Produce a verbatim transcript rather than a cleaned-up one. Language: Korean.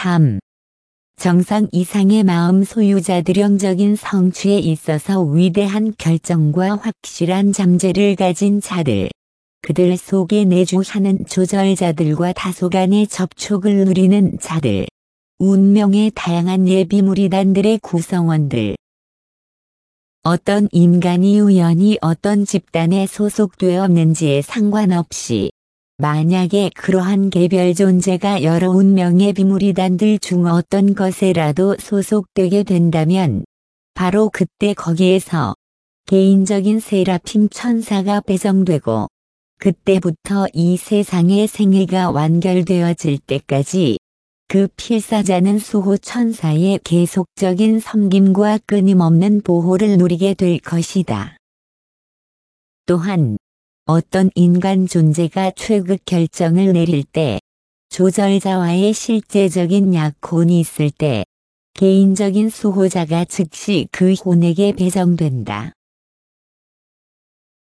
삼. 정상 이상의 마음 소유자들 영적인 성취에 있어서 위대한 결정과 확실한 잠재를 가진 자들. 그들 속에 내주하는 조절자들과 다소간의 접촉을 누리는 자들. 운명의 다양한 예비무리단들의 구성원들. 어떤 인간이 우연히 어떤 집단에 소속되었는지에 상관없이 만약에 그러한 개별 존재가 여러 운명의 비무리단들 중 어떤 것에라도 소속되게 된다면 바로 그때 거기에서 개인적인 세라핌 천사가 배정되고 그때부터 이 세상의 생애가 완결되어질 때까지 그 필사자는 수호 천사의 계속적인 섬김과 끊임없는 보호를 누리게 될 것이다. 또한 어떤 인간 존재가 최극 결정을 내릴 때, 조절자와의 실제적인 약혼이 있을 때, 개인적인 수호자가 즉시 그 혼에게 배정된다.